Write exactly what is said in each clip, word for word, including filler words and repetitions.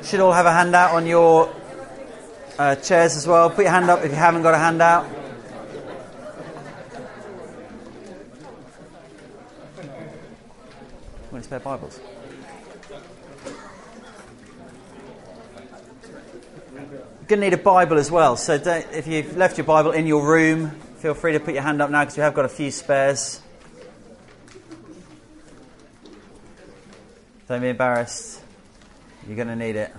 Should all have a handout on your uh, chairs as well. Put your hand up if you haven't got a handout. Want to spare Bibles? You're going to need a Bible as well. So don't, if you've left your Bible in your room, feel free to put your hand up now because we have got a few spares. Don't be embarrassed. You're going to need it.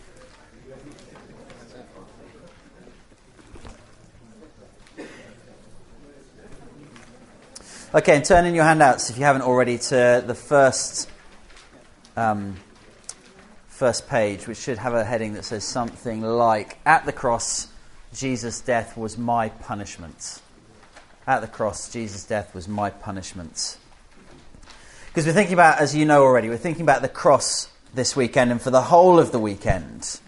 Okay, and turn in your handouts, if you haven't already, to the first um, first page, which should have a heading that says something like, "At the cross, Jesus' death was my punishment." At the cross, Jesus' death was my punishment. Because we're thinking about, as you know already, we're thinking about the cross this weekend and for the whole of the weekend.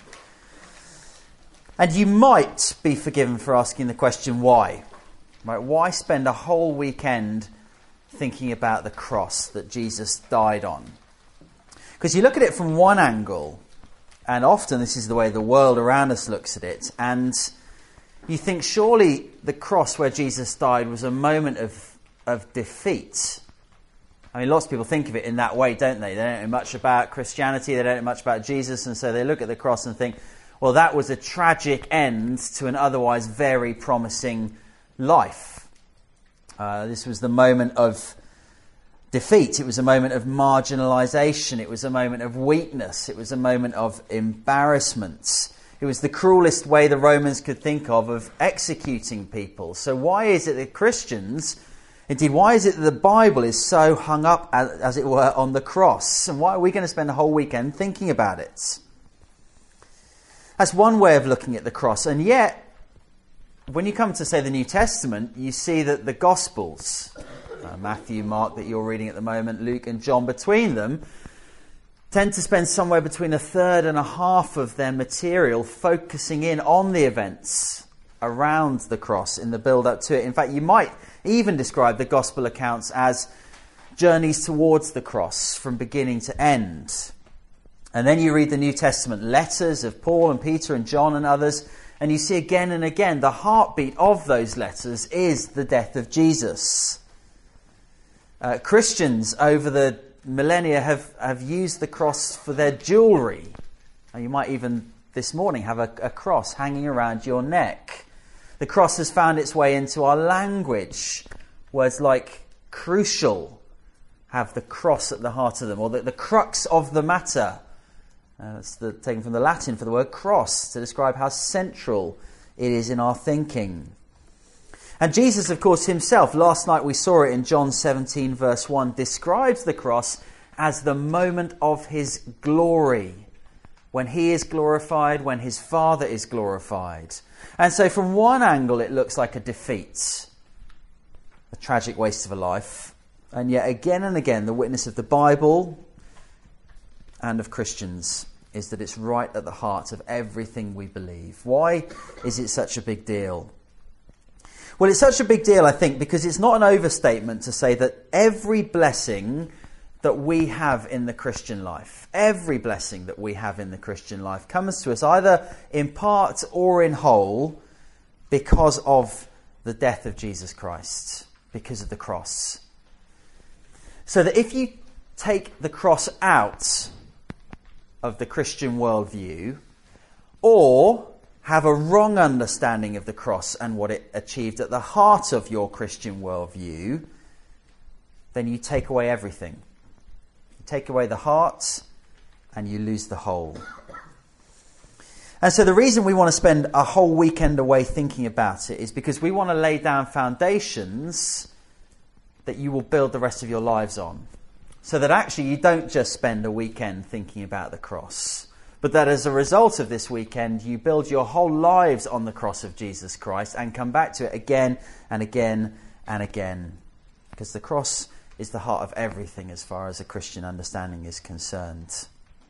And you might be forgiven for asking the question, why? Right? Why spend a whole weekend thinking about the cross that Jesus died on? Because you look at it from one angle, and often this is the way the world around us looks at it, and you think surely the cross where Jesus died was a moment of, of defeat. I mean, lots of people think of it in that way, don't they? They don't know much about Christianity, they don't know much about Jesus, and so they look at the cross and think, well, that was a tragic end to an otherwise very promising life. Uh, this was the moment of defeat. It was a moment of marginalisation. It was a moment of weakness. It was a moment of embarrassment. It was the cruelest way the Romans could think of of executing people. So why is it that Christians... Indeed, why is it that the Bible is so hung up, as, as it were, on the cross? And why are we going to spend the whole weekend thinking about it? That's one way of looking at the cross. And yet, when you come to, say, the New Testament, you see that the Gospels, uh, Matthew, Mark, that you're reading at the moment, Luke and John, between them, tend to spend somewhere between a third and a half of their material focusing in on the events around the cross in the build-up to it. In fact, you might even describe the gospel accounts as journeys towards the cross from beginning to end. And then you read the New Testament letters of Paul and Peter and John and others, and you see again and again the heartbeat of those letters is the death of Jesus. Uh, Christians over the millennia have, have used the cross for their jewellery. And you might even this morning have a, a cross hanging around your neck. The cross has found its way into our language. Words like crucial have the cross at the heart of them, or the, the crux of the matter. Uh, that's the, taken from the Latin for the word cross, to describe how central it is in our thinking. And Jesus, of course, himself, last night we saw it in John seventeen, verse one, describes the cross as the moment of his glory. When he is glorified, when his Father is glorified. And so from one angle it looks like a defeat, a tragic waste of a life. And yet again and again the witness of the Bible and of Christians is that it's right at the heart of everything we believe. Why is it such a big deal? Well, it's such a big deal, I think, because it's not an overstatement to say that every blessing that we have in the Christian life, every blessing that we have in the Christian life comes to us either in part or in whole because of the death of Jesus Christ, because of the cross. So that if you take the cross out of the Christian worldview, or have a wrong understanding of the cross and what it achieved at the heart of your Christian worldview, then you take away everything. You take away the heart and you lose the whole. And so the reason we want to spend a whole weekend away thinking about it is because we want to lay down foundations that you will build the rest of your lives on. So that actually you don't just spend a weekend thinking about the cross, but that as a result of this weekend, you build your whole lives on the cross of Jesus Christ and come back to it again and again and again. Because the cross is the heart of everything as far as a Christian understanding is concerned.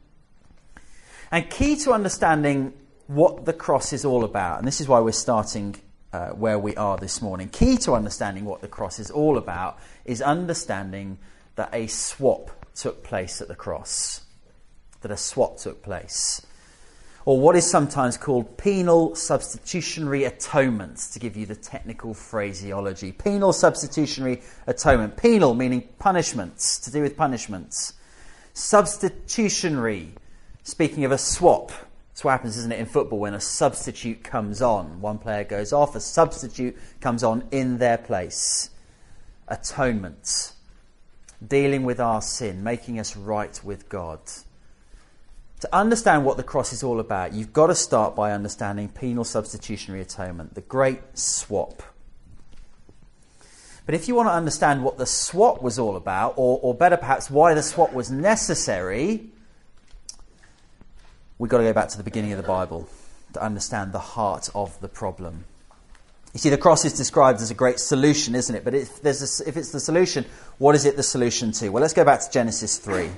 And key to understanding what the cross is all about, and this is why we're starting uh, where we are this morning, key to understanding what the cross is all about is understanding that a swap took place at the cross. That a swap took place. or what is sometimes called penal substitutionary atonement, to give you the technical phraseology. Penal substitutionary atonement. Penal meaning punishments, to do with punishments. Substitutionary, speaking of a swap. That's what happens, isn't it, in football when a substitute comes on. One player goes off, a substitute comes on in their place. Atonement. Dealing with our sin, making us right with God. To understand what the cross is all about, you've got to start by understanding penal substitutionary atonement, the great swap. But if you want to understand what the swap was all about, or, or better perhaps why the swap was necessary, we've got to go back to the beginning of the Bible to understand the heart of the problem. You see, the cross is described as a great solution, isn't it? But if, there's a, if it's the solution, what is it the solution to? Well, let's go back to Genesis three.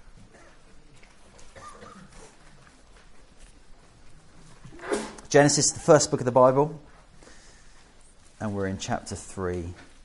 Genesis, the first book of the Bible, and we're in chapter three.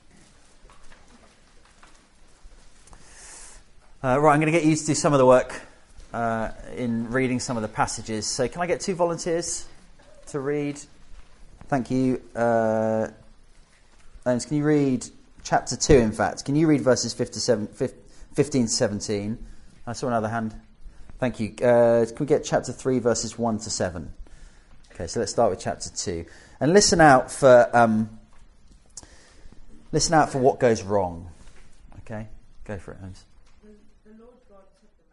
Uh, right, I'm going to get you to do some of the work uh, in reading some of the passages. So can I get two volunteers to read? Thank you. Uh, Owens, can you read chapter two, in fact? Can you read verses fifteen to seventeen? I saw another hand. Thank you. Uh, can we get chapter three, verses one to seven? Okay, so let's start with chapter two. And listen out for um, listen out for what goes wrong. Okay? Go for it, Holmes. The Lord God took the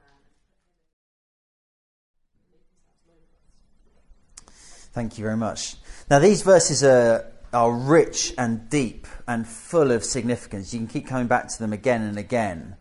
man. Thank you very much. Now, these verses are, are rich and deep and full of significance. You can keep coming back to them again and again.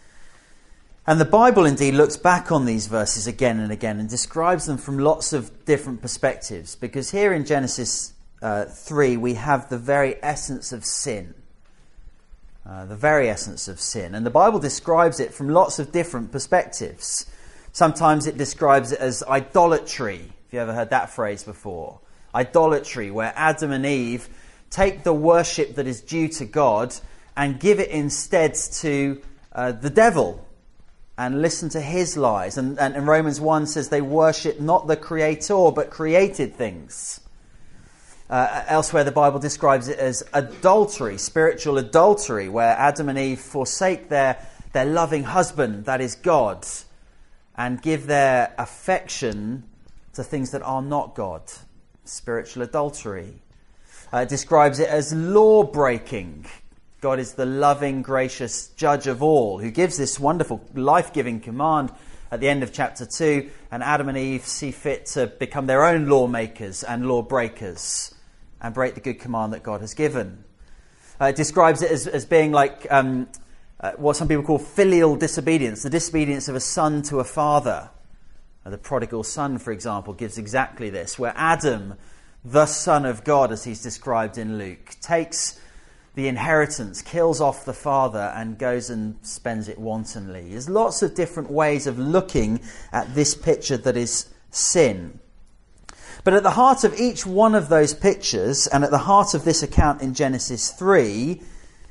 And the Bible indeed looks back on these verses again and again and describes them from lots of different perspectives. Because here in Genesis uh, three, we have the very essence of sin. Uh, the very essence of sin. And the Bible describes it from lots of different perspectives. Sometimes it describes it as idolatry. If you ever heard that phrase before. Idolatry, where Adam and Eve take the worship that is due to God and give it instead to uh, the devil. And listen to his lies. And, and, and Romans one says they worship not the creator, but created things. Uh, elsewhere, the Bible describes it as adultery, spiritual adultery, where Adam and Eve forsake their, their loving husband, that is God, and give their affection to things that are not God. Spiritual adultery. Uh, it describes it as law-breaking. God is the loving, gracious judge of all, who gives this wonderful, life-giving command at the end of chapter two, and Adam and Eve see fit to become their own lawmakers and lawbreakers and break the good command that God has given. Uh, it describes it as, as being like um, uh, what some people call filial disobedience, the disobedience of a son to a father. Uh, the prodigal son, for example, gives exactly this, where Adam, the son of God, as he's described in Luke, takes the inheritance, kills off the father and goes and spends it wantonly. There's lots of different ways of looking at this picture that is sin. But at the heart of each one of those pictures, and at the heart of this account in Genesis three,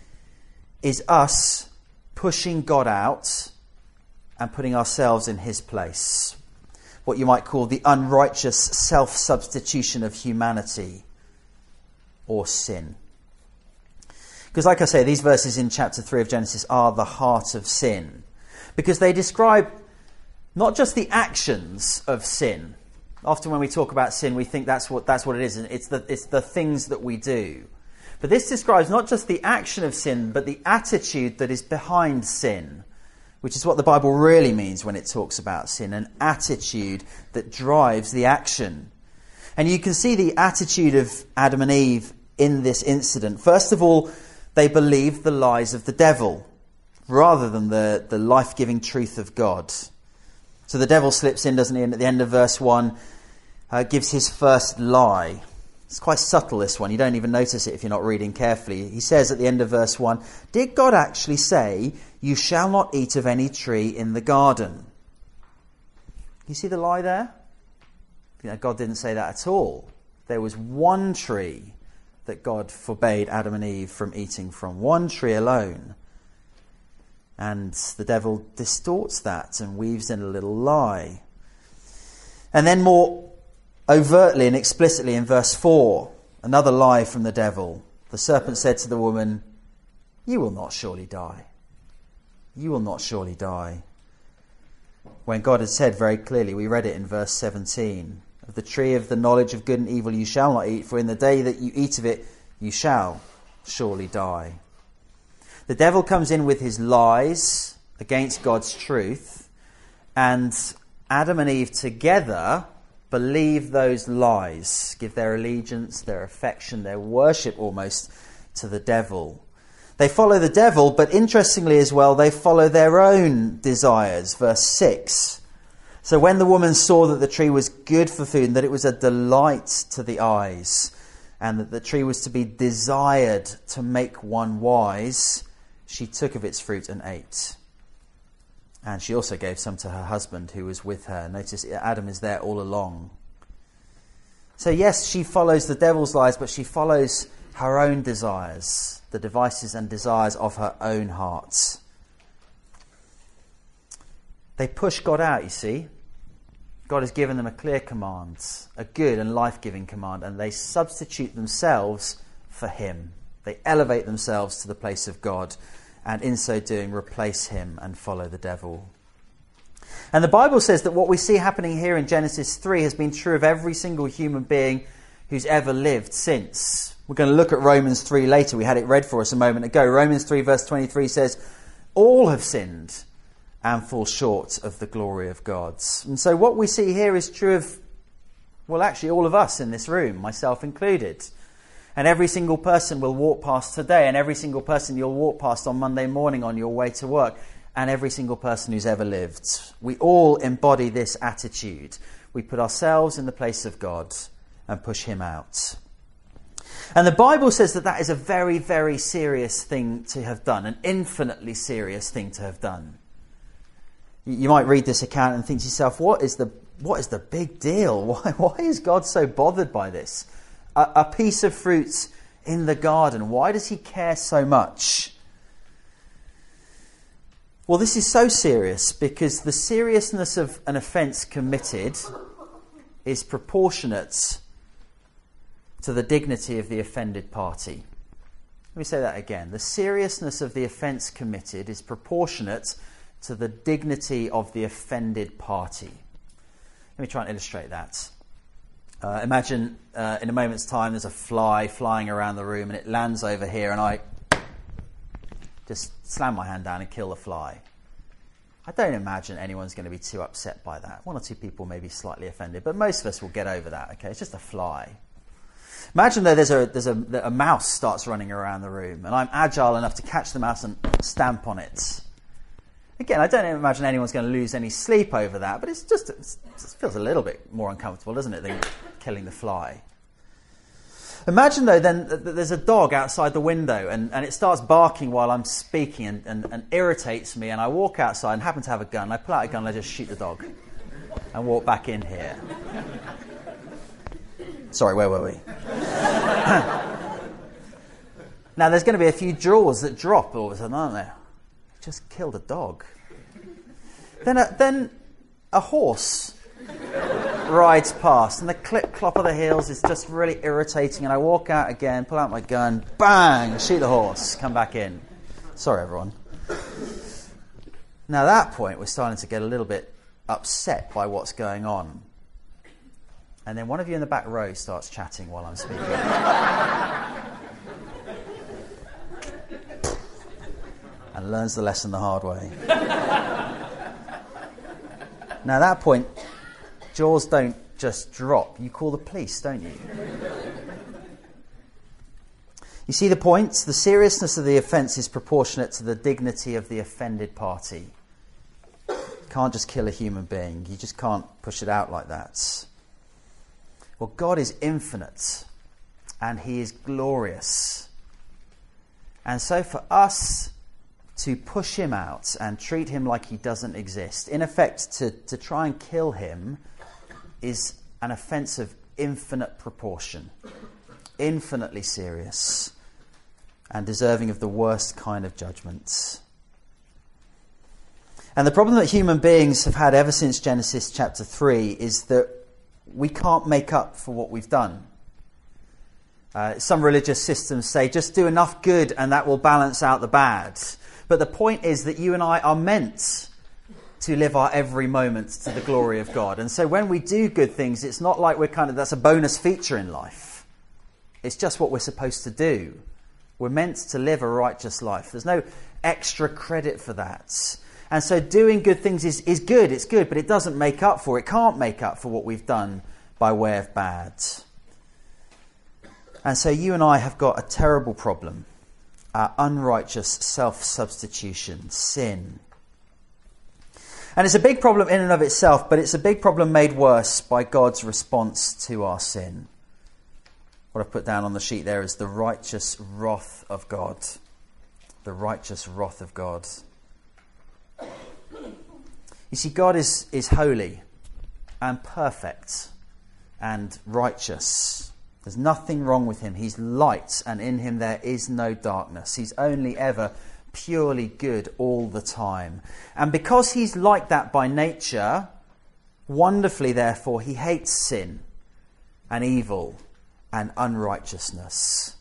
is us pushing God out and putting ourselves in his place. What you might call the unrighteous self-substitution of humanity, or sin. Because like I say, these verses in chapter three of Genesis are the heart of sin. Because they describe not just the actions of sin. Often when we talk about sin, we think that's what that's what it is. It's the, it's the things that we do. But this describes not just the action of sin, but the attitude that is behind sin. Which is what the Bible really means when it talks about sin. An attitude that drives the action. And you can see the attitude of Adam and Eve in this incident. First of all, they believed the lies of the devil rather than the, the life-giving truth of God. So the devil slips in, doesn't he? And at the end of verse one, uh, gives his first lie. It's quite subtle, this one. You don't even notice it if you're not reading carefully. He says at the end of verse one, did God actually say, you shall not eat of any tree in the garden? You see the lie there? You know, God didn't say that at all. There was one tree that God forbade Adam and Eve from eating from. One tree alone. And the devil distorts that and weaves in a little lie. And then more overtly and explicitly in verse four, another lie from the devil. The serpent said to the woman, "You will not surely die. You will not surely die." When God had said very clearly, we read it in verse seventeen, "Of the tree of the knowledge of good and evil you shall not eat, for in the day that you eat of it, you shall surely die." The devil comes in with his lies against God's truth, and Adam and Eve together believe those lies, give their allegiance, their affection, their worship almost to the devil. They follow the devil, but interestingly as well, they follow their own desires. Verse six. "So when the woman saw that the tree was good for food, and that it was a delight to the eyes, and that the tree was to be desired to make one wise, she took of its fruit and ate. And she also gave some to her husband who was with her." Notice Adam is there all along. So yes, she follows the devil's lies, but she follows her own desires, the devices and desires of her own heart. They push God out, you see. God has given them a clear command, a good and life-giving command, and they substitute themselves for him. They elevate themselves to the place of God, and in so doing replace him and follow the devil. And the Bible says that what we see happening here in Genesis three has been true of every single human being who's ever lived since. We're going to look at Romans three later. We had it read for us a moment ago. Romans three verse twenty-three says, "All have sinned and fall short of the glory of God." And so what we see here is true of, well, actually all of us in this room, myself included. And every single person will walk past today, and every single person you'll walk past on Monday morning on your way to work, and every single person who's ever lived. We all embody this attitude. We put ourselves in the place of God and push him out. And the Bible says that that is a very, very serious thing to have done, an infinitely serious thing to have done. You might read this account and think to yourself, what is the what is the big deal? Why, why is God so bothered by this? A, a piece of fruit in the garden. Why does he care so much? Well, this is so serious because the seriousness of an offence committed is proportionate to the dignity of the offended party. Let me say that again. The seriousness of the offence committed is proportionate to the dignity of the offended party. Let me try and illustrate that. Uh, imagine uh, in a moment's time there's a fly flying around the room and it lands over here and I just slam my hand down and kill the fly. I don't imagine anyone's going to be too upset by that. One or two people may be slightly offended, but most of us will get over that, okay? It's just a fly. Imagine though there's a, there's a, a mouse starts running around the room and I'm agile enough to catch the mouse and stamp on it. Again, I don't imagine anyone's going to lose any sleep over that, but it's just, it's, it feels a little bit more uncomfortable, doesn't it, than killing the fly. Imagine, though, then that there's a dog outside the window and, and it starts barking while I'm speaking and, and, and irritates me, and I walk outside and happen to have a gun. I pull out a gun and I just shoot the dog and walk back in here. Sorry, where were we? Now, there's going to be a few jaws that drop all of a sudden, aren't there? Just killed a dog. Then a, then a horse rides past and the clip-clop of the heels is just really irritating, and I walk out again, pull out my gun, bang, shoot the horse, come back in. Sorry, everyone. Now, at that point, we're starting to get a little bit upset by what's going on. And then one of you in the back row starts chatting while I'm speaking. And learns the lesson the hard way. Now, at that point, jaws don't just drop. You call the police, don't you? You see the point? The seriousness of the offence is proportionate to the dignity of the offended party. You can't just kill a human being. You just can't push it out like that. Well, God is infinite, and he is glorious. And so for us to push him out and treat him like he doesn't exist, in effect, to, to try and kill him, is an offence of infinite proportion, infinitely serious, and deserving of the worst kind of judgments. And the problem that human beings have had ever since Genesis chapter three is that we can't make up for what we've done. Uh, some religious systems say just do enough good and that will balance out the bad. But the point is that you and I are meant to live our every moment to the glory of God. And so when we do good things, it's not like we're kind of, that's a bonus feature in life. It's just what we're supposed to do. We're meant to live a righteous life. There's no extra credit for that. And so doing good things is, is good, it's good, but it doesn't make up for, it can't make up for what we've done by way of bad. And so you and I have got a terrible problem. Our unrighteous self-substitution, sin. And it's a big problem in and of itself, but it's a big problem made worse by God's response to our sin. What I've put down on the sheet there is the righteous wrath of God. The righteous wrath of God. You see, God is, is holy and perfect and righteous. There's nothing wrong with him. He's light, and in him there is no darkness. He's only ever purely good all the time. And because he's like that by nature, wonderfully, therefore, he hates sin and evil and unrighteousness.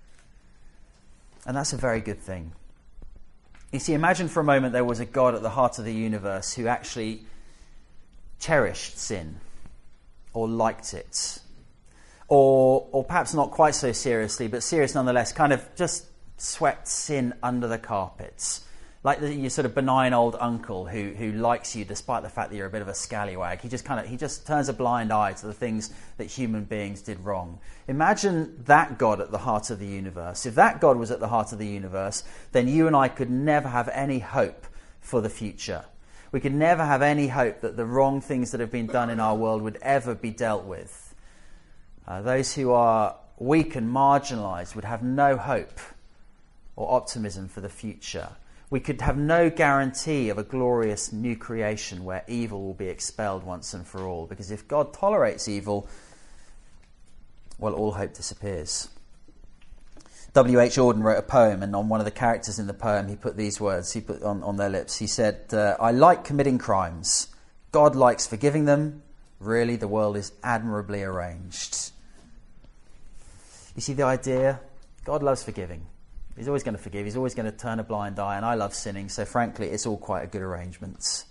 And that's a very good thing. You see, imagine for a moment there was a God at the heart of the universe who actually cherished sin or liked it. Or, or perhaps not quite so seriously, but serious nonetheless, kind of just swept sin under the carpets. Like the, your sort of benign old uncle who, who likes you despite the fact that you're a bit of a scallywag. He just kind of he just turns a blind eye to the things that human beings did wrong. Imagine that God at the heart of the universe. If that God was at the heart of the universe, then you and I could never have any hope for the future. We could never have any hope that the wrong things that have been done in our world would ever be dealt with. Uh, those who are weak and marginalised would have no hope or optimism for the future. We could have no guarantee of a glorious new creation where evil will be expelled once and for all. Because if God tolerates evil, well, all hope disappears. W H Auden wrote a poem, and on one of the characters in the poem, he put these words he put on, on their lips. He said, uh, I like committing crimes. God likes forgiving them. Really, the world is admirably arranged. You see the idea? God loves forgiving. He's always going to forgive. He's always going to turn a blind eye. And I love sinning. So frankly, it's all quite a good arrangement.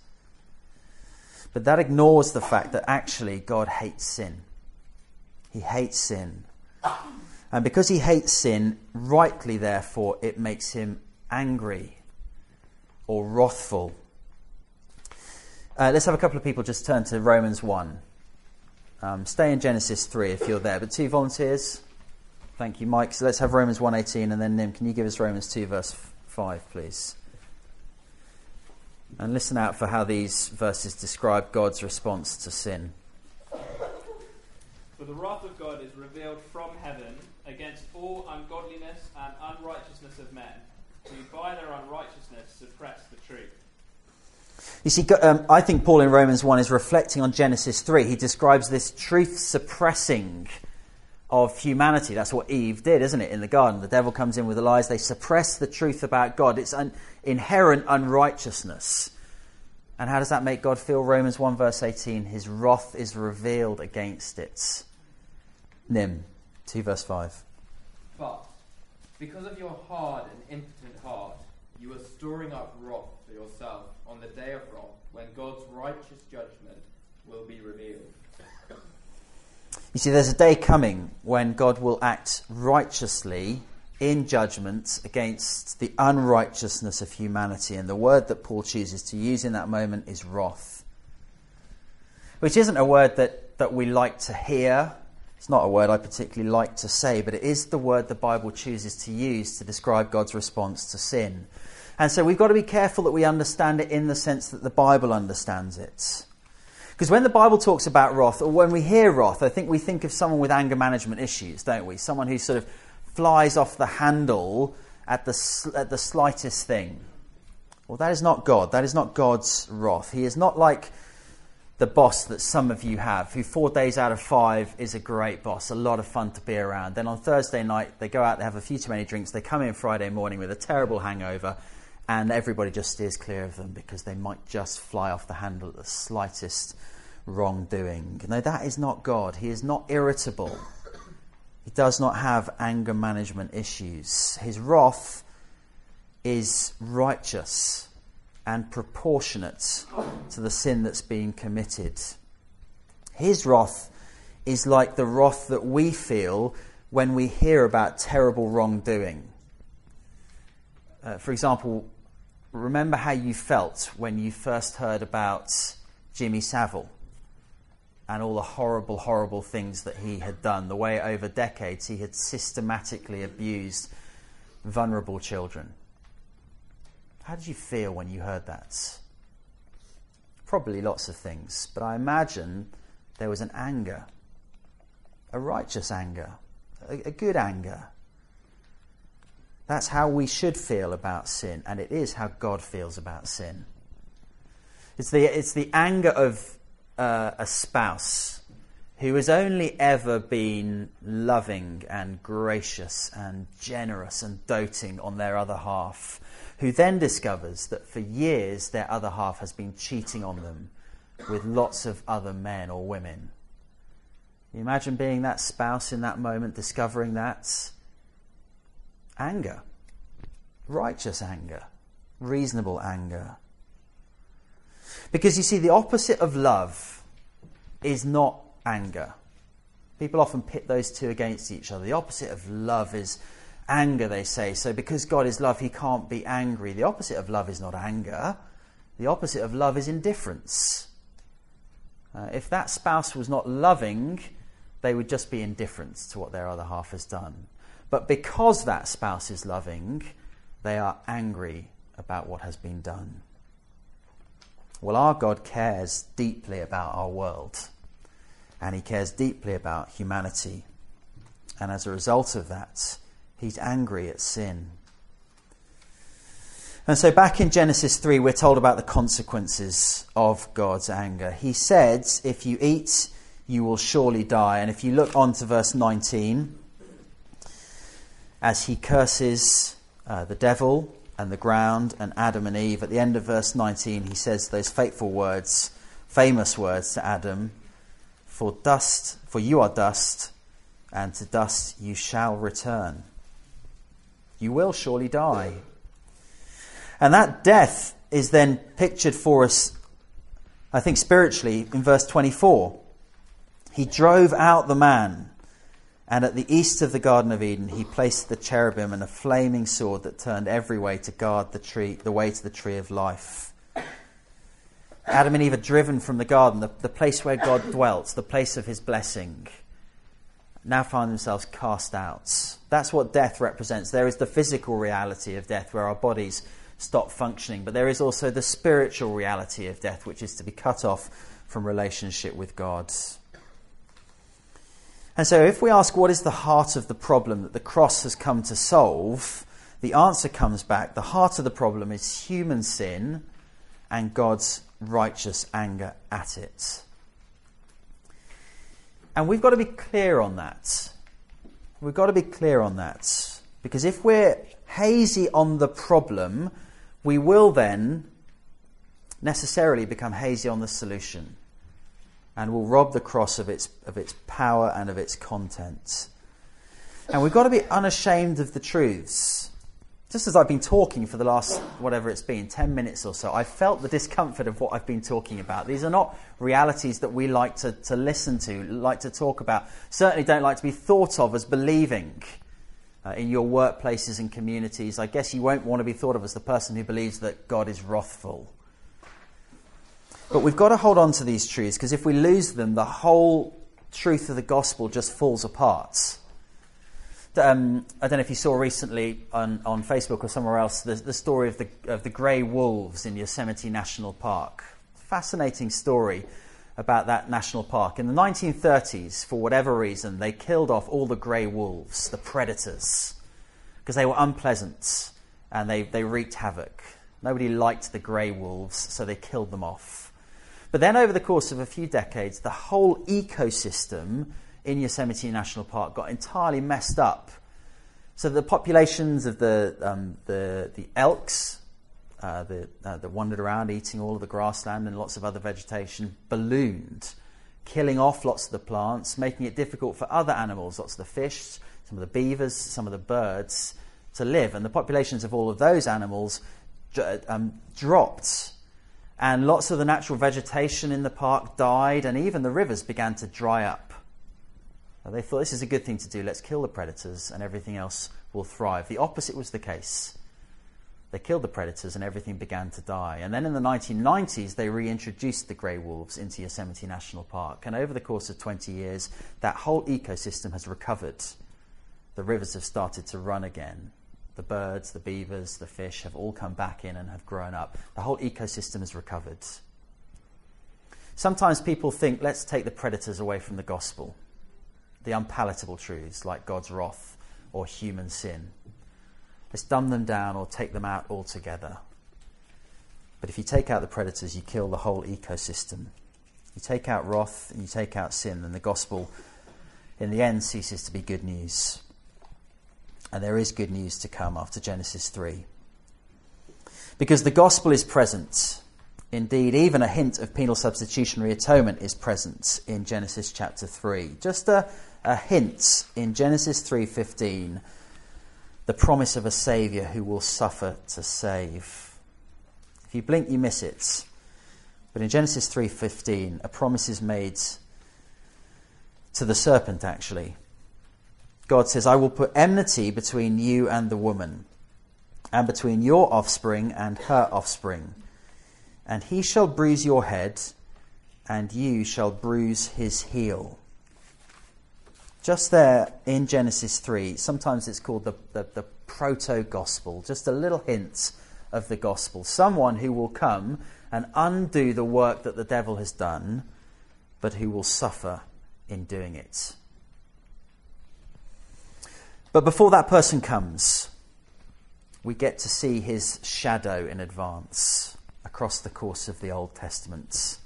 But that ignores the fact that actually God hates sin. He hates sin. And because he hates sin, rightly therefore, it makes him angry or wrathful. Uh, let's have a couple of people just turn to Romans one. Um, stay in Genesis three if you're there. But two volunteers. Thank you, Mike. So let's have Romans one eighteen, and then Nim, can you give us Romans two verse five, please? And listen out for how these verses describe God's response to sin. For the wrath of God is revealed from heaven against all ungodliness and unrighteousness of men, who by their unrighteousness suppress the truth. You see, um, I think Paul in Romans one is reflecting on Genesis three. He describes this truth-suppressing of humanity. That's what Eve did, isn't it, in the garden? The devil comes in with the lies. They suppress the truth about God. It's an inherent unrighteousness. And how does that make God feel? Romans one verse eighteen, his wrath is revealed against it. Nim, two verse five. But because of your hard and impotent heart, you are storing up wrath for yourself on the day of wrath, when God's righteous judgment will be revealed. You see, there's a day coming when God will act righteously in judgment against the unrighteousness of humanity. And the word that Paul chooses to use in that moment is wrath. Which isn't a word that, that we like to hear. It's not a word I particularly like to say, but it is the word the Bible chooses to use to describe God's response to sin. And so we've got to be careful that we understand it in the sense that the Bible understands it. Because when the Bible talks about wrath, or when we hear wrath, I think we think of someone with anger management issues, don't we? Someone who sort of flies off the handle at the at the slightest thing. Well, that is not God. That is not God's wrath. He is not like the boss that some of you have, who four days out of five is a great boss, a lot of fun to be around. Then on Thursday night, they go out, they have a few too many drinks, they come in Friday morning with a terrible hangover, and everybody just steers clear of them because they might just fly off the handle at the slightest wrongdoing. No, that is not God. He is not irritable. He does not have anger management issues. His wrath is righteous and proportionate to the sin that's being committed. His wrath is like the wrath that we feel when we hear about terrible wrongdoing. Uh, for example, remember how you felt when you first heard about Jimmy Savile and all the horrible, horrible things that he had done, the way over decades he had systematically abused vulnerable children. How did you feel when you heard that? Probably lots of things, but I imagine there was an anger, a righteous anger, a, a good anger. That's how we should feel about sin, and it is how God feels about sin. It's the, it's the anger of uh, a spouse who has only ever been loving and gracious and generous and doting on their other half, who then discovers that for years their other half has been cheating on them with lots of other men or women. Can you imagine being that spouse in that moment, discovering that? Anger. Righteous anger. Reasonable anger. Because you see, the opposite of love is not anger. People often pit those two against each other. The opposite of love is anger, they say. So because God is love, he can't be angry. The opposite of love is not anger. The opposite of love is indifference. Uh, if that spouse was not loving, they would just be indifferent to what their other half has done. But because that spouse is loving, they are angry about what has been done. Well, our God cares deeply about our world, and he cares deeply about humanity. And as a result of that, he's angry at sin. And so back in Genesis three, we're told about the consequences of God's anger. He said, if you eat, you will surely die. And if you look on to verse nineteen, as he curses uh, the devil and the ground and Adam and Eve, at the end of verse nineteen, he says those fateful words, famous words to Adam, for dust, for you are dust, and to dust you shall return. You will surely die. And that death is then pictured for us, I think spiritually, in verse twenty-four. He drove out the man, and at the east of the Garden of Eden he placed the cherubim and a flaming sword that turned every way to guard the tree, the way to the tree of life. Adam and Eve are driven from the garden, the, the place where God dwelt, the place of his blessing, now find themselves cast out. That's what death represents. There is the physical reality of death, where our bodies stop functioning, but there is also the spiritual reality of death, which is to be cut off from relationship with God. And so if we ask what is the heart of the problem that the cross has come to solve, the answer comes back. The heart of the problem is human sin and God's righteous anger at it. And we've got to be clear on that. We've got to be clear on that. Because if we're hazy on the problem, we will then necessarily become hazy on the solution, and will rob the cross of its of its power and of its content. And we've got to be unashamed of the truths. Just as I've been talking for the last, whatever it's been, ten minutes or so, I've felt the discomfort of what I've been talking about. These are not realities that we like to, to listen to, like to talk about. Certainly don't like to be thought of as believing uh, in your workplaces and communities. I guess you won't want to be thought of as the person who believes that God is wrathful. But we've got to hold on to these truths, because if we lose them, the whole truth of the gospel just falls apart. Um, I don't know if you saw recently on, on Facebook or somewhere else the, the story of the of the grey wolves in Yosemite National Park. Fascinating story about that national park. In the nineteen thirties, for whatever reason, they killed off all the grey wolves, the predators, because they were unpleasant and they, they wreaked havoc. Nobody liked the grey wolves, so they killed them off. But then over the course of a few decades, the whole ecosystem in Yosemite National Park got entirely messed up. So the populations of the um, the, the elks, uh, the, uh, that wandered around eating all of the grassland and lots of other vegetation ballooned, killing off lots of the plants, making it difficult for other animals, lots of the fish, some of the beavers, some of the birds, to live. And the populations of all of those animals um, dropped. And lots of the natural vegetation in the park died, and even the rivers began to dry up. And they thought, this is a good thing to do, let's kill the predators and everything else will thrive. The opposite was the case. They killed the predators and everything began to die. And then in the nineteen nineties, they reintroduced the grey wolves into Yosemite National Park. And over the course of twenty years, that whole ecosystem has recovered. The rivers have started to run again. The birds, the beavers, the fish have all come back in and have grown up. The whole ecosystem has recovered. Sometimes people think, let's take the predators away from the gospel. The unpalatable truths like God's wrath or human sin. Let's dumb them down or take them out altogether. But if you take out the predators, you kill the whole ecosystem. You take out wrath and you take out sin, then the gospel in the end ceases to be good news. And there is good news to come after Genesis three. Because the gospel is present. Indeed, even a hint of penal substitutionary atonement is present in Genesis chapter three. Just a, a hint in Genesis three fifteen. The promise of a saviour who will suffer to save. If you blink, you miss it. But in Genesis three fifteen, a promise is made to the serpent, actually. God says, I will put enmity between you and the woman, and between your offspring and her offspring. And he shall bruise your head, and you shall bruise his heel. Just there in Genesis three, sometimes it's called the, the, the proto-gospel, just a little hint of the gospel. Someone who will come and undo the work that the devil has done, but who will suffer in doing it. But before that person comes, we get to see his shadow in advance across the course of the Old Testament.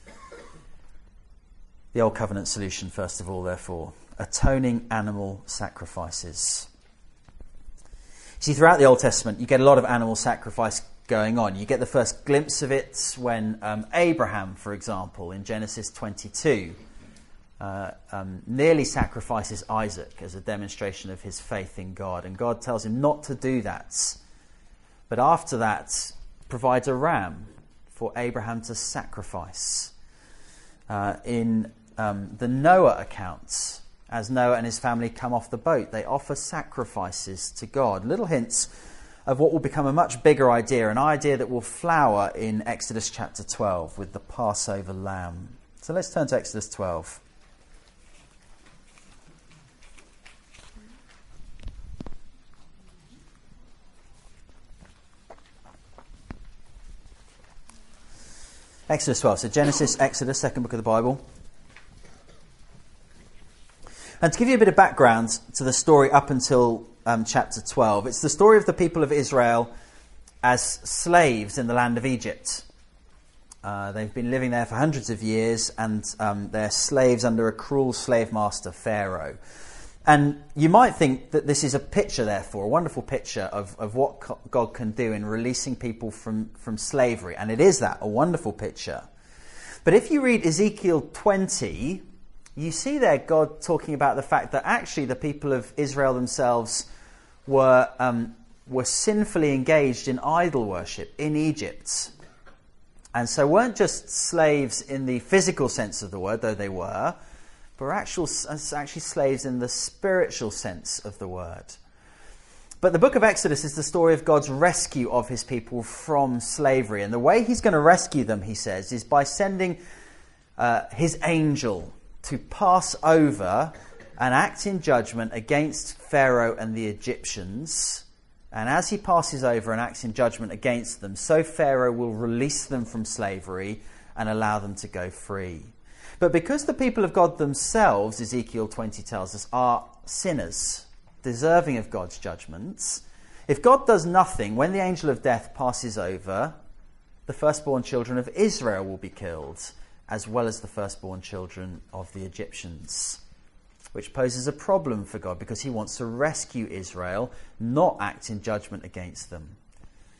The Old Covenant solution, first of all, therefore. Atoning animal sacrifices. See, throughout the Old Testament, you get a lot of animal sacrifice going on. You get the first glimpse of it when um, Abraham, for example, in Genesis twenty-two, uh, um, nearly sacrifices Isaac as a demonstration of his faith in God. And God tells him not to do that. But after that, provides a ram for Abraham to sacrifice. Uh, in um, the Noah accounts, as Noah and his family come off the boat, they offer sacrifices to God. Little hints of what will become a much bigger idea, an idea that will flower in Exodus chapter twelve with the Passover lamb. So let's turn to Exodus twelve. Exodus twelve. So Genesis, Exodus, second book of the Bible. And to give you a bit of background to the story up until um, chapter twelve, it's the story of the people of Israel as slaves in the land of Egypt. Uh, they've been living there for hundreds of years, and um, they're slaves under a cruel slave master, Pharaoh. And you might think that this is a picture, therefore, a wonderful picture of, of what God can do in releasing people from, from slavery. And it is that, a wonderful picture. But if you read Ezekiel twenty, you see there God talking about the fact that actually the people of Israel themselves were um, were sinfully engaged in idol worship in Egypt. And so weren't just slaves in the physical sense of the word, though they were, but were actual, actually slaves in the spiritual sense of the word. But the book of Exodus is the story of God's rescue of his people from slavery. And the way he's going to rescue them, he says, is by sending uh, his angel to pass over and act in judgment against Pharaoh and the Egyptians. And as he passes over and acts in judgment against them, so Pharaoh will release them from slavery and allow them to go free. But because the people of God themselves, Ezekiel twenty tells us, are sinners, deserving of God's judgments, if God does nothing, when the angel of death passes over, the firstborn children of Israel will be killed, as well as the firstborn children of the Egyptians, which poses a problem for God because he wants to rescue Israel, not act in judgment against them.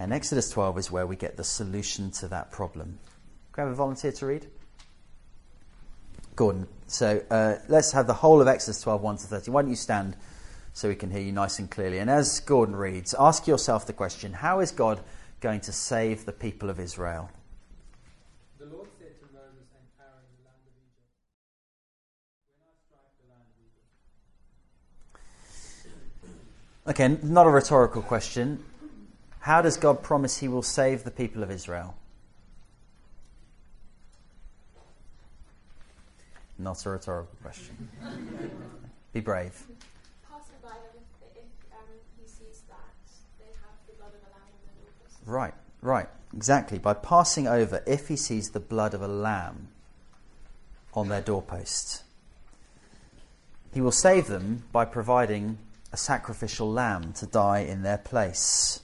And Exodus twelve is where we get the solution to that problem. Can I have a volunteer to read? Gordon. So uh, let's have the whole of Exodus twelve, one to thirteen. Why don't you stand so we can hear you nice and clearly. And as Gordon reads, ask yourself the question, how is God going to save the people of Israel? The Lord said to Moses and Aaron in the land of Egypt, when I strike the land of Egypt. Okay, not a rhetorical question. How does God promise he will save the people of Israel? Not a rhetorical question. Be brave. Passing by them if, if um, he sees that they have the blood of a lamb on their doorposts. Right, right, exactly. By passing over if he sees the blood of a lamb on their doorpost. He will save them by providing a sacrificial lamb to die in their place.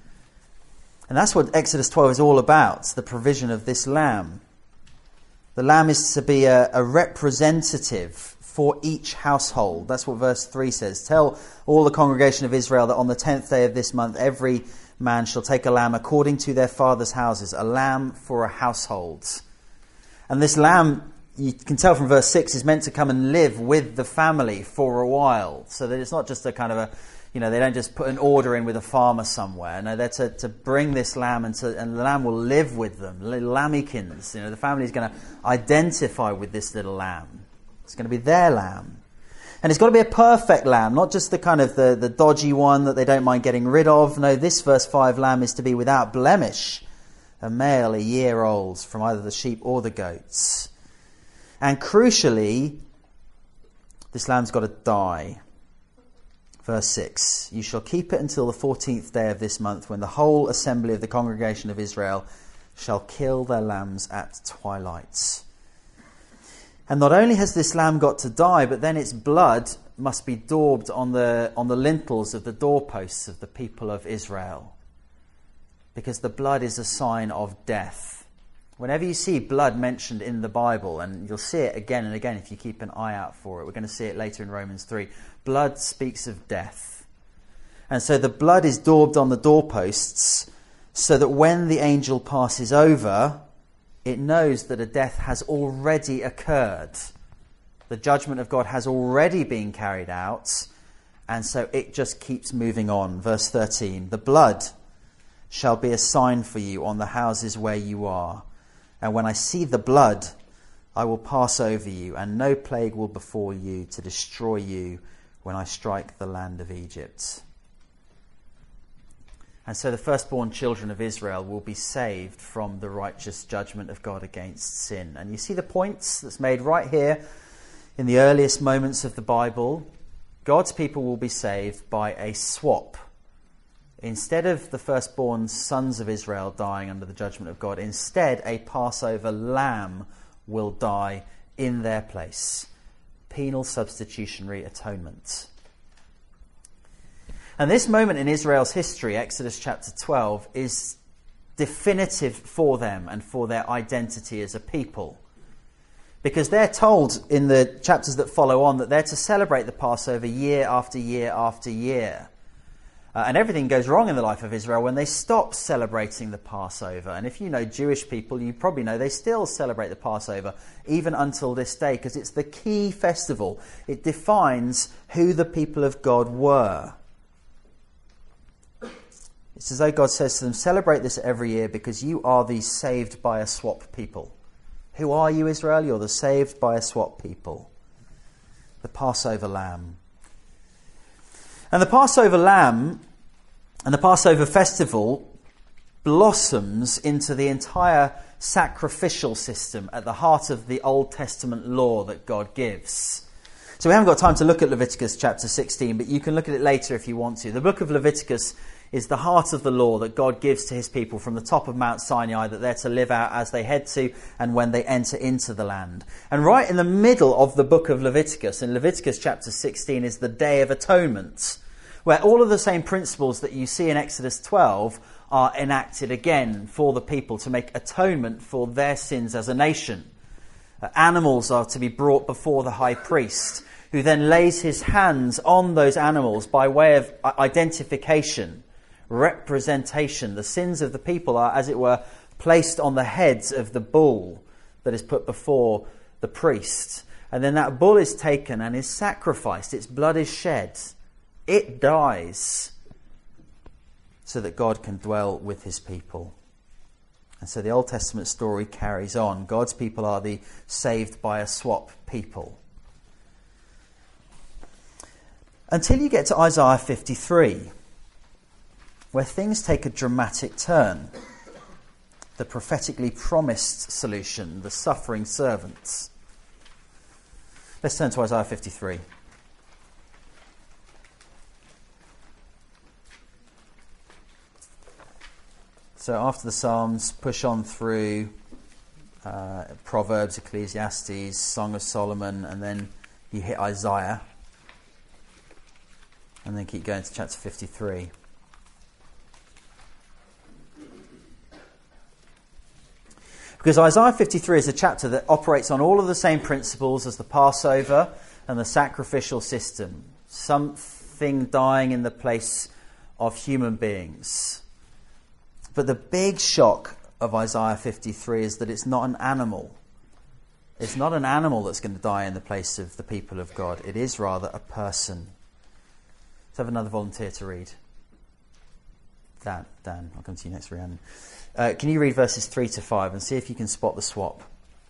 And that's what Exodus twelve is all about, the provision of this lamb. The lamb is to be a, a representative for each household. That's what verse three says. Tell all the congregation of Israel that on the tenth day of this month, every man shall take a lamb according to their father's houses, a lamb for a household. And this lamb, you can tell from verse six, is meant to come and live with the family for a while. So that it's not just a kind of a, you know, they don't just put an order in with a farmer somewhere. No, they're to, to bring this lamb and, to, and the lamb will live with them. Little lambikins, you know, the family is going to identify with this little lamb. It's going to be their lamb. And it's got to be a perfect lamb, not just the kind of the, the dodgy one that they don't mind getting rid of. No, this verse five lamb is to be without blemish, a male, a year old, from either the sheep or the goats. And crucially, this lamb's got to die. Verse six, you shall keep it until the fourteenth day of this month, when the whole assembly of the congregation of Israel shall kill their lambs at twilight. And not only has this lamb got to die, but then its blood must be daubed on the on the lintels of the doorposts of the people of Israel. Because the blood is a sign of death. Whenever you see blood mentioned in the Bible, and you'll see it again and again if you keep an eye out for it, we're going to see it later in Romans three, blood speaks of death. And so the blood is daubed on the doorposts so that when the angel passes over, it knows that a death has already occurred. The judgment of God has already been carried out, and so it just keeps moving on. Verse thirteen, the blood shall be a sign for you on the houses where you are. And when I see the blood, I will pass over you, and no plague will befall you to destroy you when I strike the land of Egypt. And so the firstborn children of Israel will be saved from the righteous judgment of God against sin. And you see the points that's made right here in the earliest moments of the Bible. God's people will be saved by a swap. Instead of the firstborn sons of Israel dying under the judgment of God, instead a Passover lamb will die in their place. Penal substitutionary atonement. And this moment in Israel's history, Exodus chapter twelve, is definitive for them and for their identity as a people. Because they're told in the chapters that follow on that they're to celebrate the Passover year after year after year. Uh, and everything goes wrong in the life of Israel when they stop celebrating the Passover. And if you know Jewish people, you probably know they still celebrate the Passover even until this day, because it's the key festival. It defines who the people of God were. It's as though God says to them, celebrate this every year because you are the saved by a swap people. Who are you, Israel? You're the saved by a swap people. The Passover lamb. And the Passover lamb and the Passover festival blossoms into the entire sacrificial system at the heart of the Old Testament law that God gives. So we haven't got time to look at Leviticus chapter sixteen, but you can look at it later if you want to. The book of Leviticus is the heart of the law that God gives to his people from the top of Mount Sinai that they're to live out as they head to and when they enter into the land. And right in the middle of the book of Leviticus, in Leviticus chapter sixteen, is the Day of Atonement, where all of the same principles that you see in Exodus twelve are enacted again for the people to make atonement for their sins as a nation. Uh, animals are to be brought before the high priest, who then lays his hands on those animals by way of identification, representation. The sins of the people are, as it were, placed on the heads of the bull that is put before the priest. And then that bull is taken and is sacrificed. Its blood is shed. It dies so that God can dwell with his people. And so the Old Testament story carries on. God's people are the saved by a swap people. Until you get to Isaiah fifty-three, where things take a dramatic turn. The prophetically promised solution, the suffering servants. Let's turn to Isaiah fifty-three. So after the Psalms, push on through uh, Proverbs, Ecclesiastes, Song of Solomon, and then you hit Isaiah. And then keep going to chapter fifty-three. Because Isaiah fifty-three is a chapter that operates on all of the same principles as the Passover and the sacrificial system. Something dying in the place of human beings. But the big shock of Isaiah fifty-three is that it's not an animal. It's not an animal that's going to die in the place of the people of God. It is rather a person. Let's have another volunteer to read. Dan, Dan, I'll come to you next, Rhiannon. Uh, can you read verses three to five and see if you can spot the swap?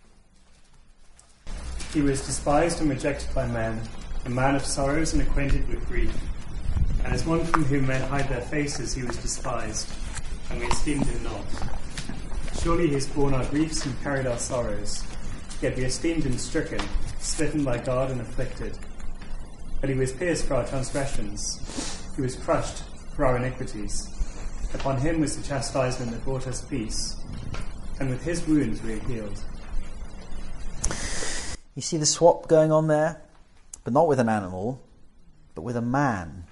He was despised and rejected by men, a man of sorrows and acquainted with grief. And as one from whom men hide their faces, he was despised, and we esteemed him not. Surely he has borne our griefs and carried our sorrows, yet we esteemed him stricken, smitten by God and afflicted. But he was pierced for our transgressions, he was crushed for our iniquities. Upon him was the chastisement that brought us peace, and with his wounds we are healed. You see the swap going on there? But not with an animal, but with a man.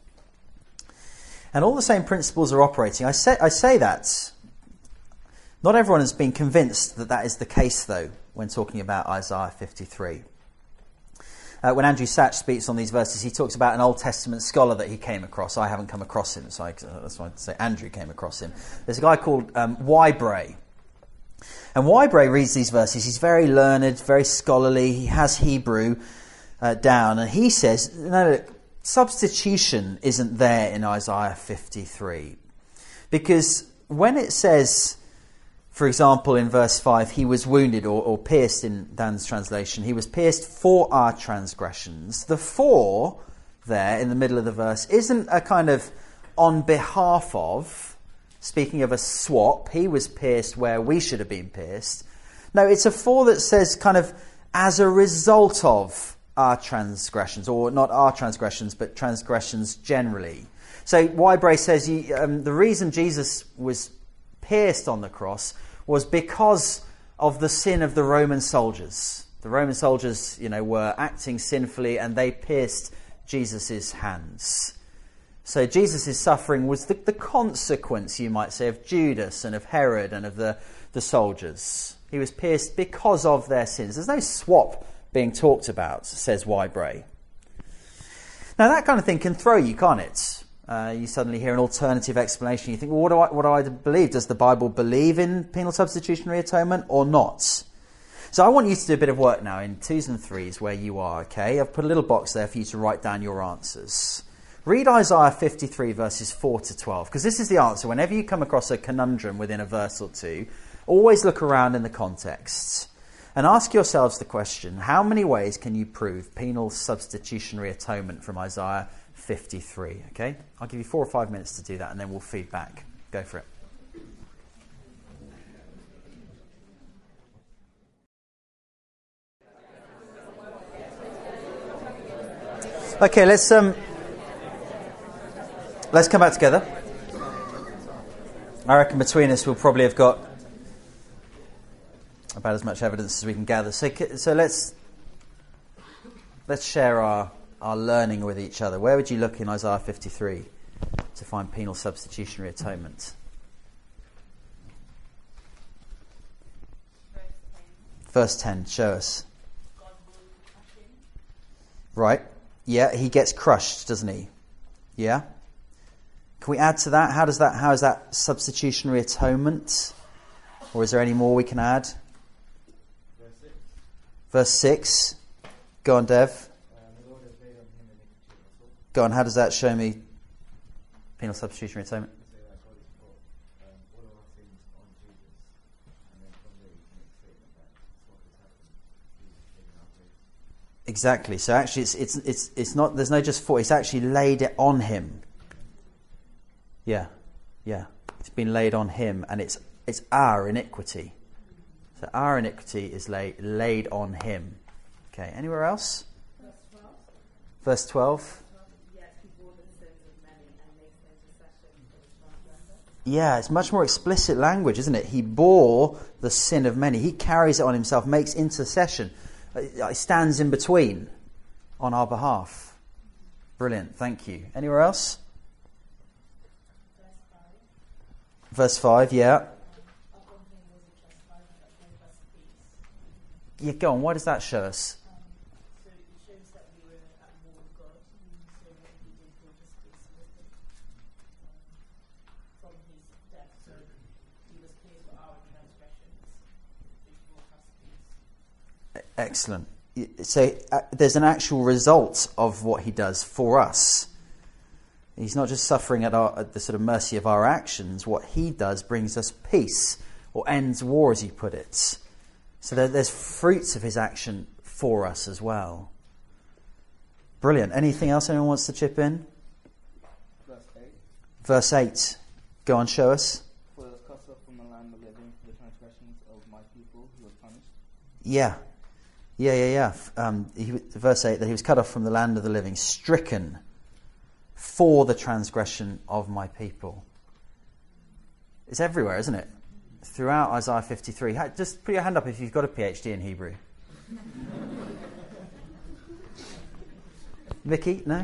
And all the same principles are operating. I say, I say that. Not everyone has been convinced that that is the case, though, when talking about Isaiah fifty-three. Uh, when Andrew Satch speaks on these verses, he talks about an Old Testament scholar that he came across. I haven't come across him, so I, that's why I say Andrew came across him. There's a guy called um, Wybray. And Wybray reads these verses. He's very learned, very scholarly. He has Hebrew uh, down. And he says, no, no, substitution isn't there in Isaiah fifty-three. Because when it says, for example, in verse five, he was wounded or, or pierced in Dan's translation. He was pierced for our transgressions. The for there in the middle of the verse isn't a kind of on behalf of, speaking of a swap. He was pierced where we should have been pierced. No, it's a for that says kind of as a result of our transgressions, or not our transgressions, but transgressions generally. So Wybray says you, um, the reason Jesus was pierced on the cross was because of the sin of the Roman soldiers. The Roman soldiers, you know, were acting sinfully and they pierced Jesus' hands. So Jesus' suffering was the, the consequence, you might say, of Judas and of Herod and of the, the soldiers. He was pierced because of their sins. There's no swap being talked about, says Wybray. Now that kind of thing can throw you, can't it? Uh, you suddenly hear an alternative explanation. You think, well, what do I, what do I believe? Does the Bible believe in penal substitutionary atonement or not? So I want you to do a bit of work now in twos and threes where you are, okay? I've put a little box there for you to write down your answers. Read Isaiah fifty-three verses four to twelve, because this is the answer. Whenever you come across a conundrum within a verse or two, always look around in the context and ask yourselves the question, how many ways can you prove penal substitutionary atonement from Isaiah fifty-three? Okay, I'll give you four or five minutes to do that and then we'll feed back. Go for it. Okay, let's um let's come back together. I reckon between us we'll probably have got about as much evidence as we can gather. So so let's let's share our our learning with each other. Where would you look in Isaiah fifty-three to find penal substitutionary atonement? Verse ten, show us. Right. Yeah, he gets crushed, doesn't he? Yeah? Can we add to that? How does that? How is that substitutionary atonement? Or is there any more we can add? Verse six. Verse six. Go on, Dev. Uh, the Lord has laid on him iniquity of us all. Go on. How does that show me penal substitutionary atonement? Say that God has brought um, all of our sins on Jesus, and then from there you can make a statement that what has happened, Jesus has taken our place. Exactly. So actually, it's it's it's it's not. There's no just for. It's actually laid it on him. Yeah, yeah. It's been laid on him, and it's it's our iniquity. So our iniquity is laid laid on him. Okay. Anywhere else? Verse twelve. Verse twelve. Yet he bore the sins of many and makes intercession for the transgressor. Yeah, it's much more explicit language, isn't it? He bore the sin of many. He carries it on himself, makes intercession. He stands in between on our behalf. Brilliant. Thank you. Anywhere else? Verse five. Verse five, yeah. Upon him was a chastisement that gave us peace. Yeah, go on. What does that show us? Um, so it shows that we were at war with God. So when he did brought us peace with him um, from his death. So he was pierced for our transgressions, which brought us peace. Excellent. So uh, there's an actual result of what he does for us. He's not just suffering at, our, at the sort of mercy of our actions. What he does brings us peace, or ends war, as he put it. So there, there's fruits of his action for us as well. Brilliant. Anything else anyone wants to chip in? Verse eight. Verse eight. Go on, show us. For he was cut off from the land of living for the transgressions of my people who was punished. Yeah. Yeah, yeah, yeah. Um, he, verse eight, that he was cut off from the land of the living, stricken for the transgression of my people. It's everywhere, isn't it? Throughout Isaiah fifty-three. Ha- Just put your hand up if you've got a PhD in Hebrew. Vicky? No?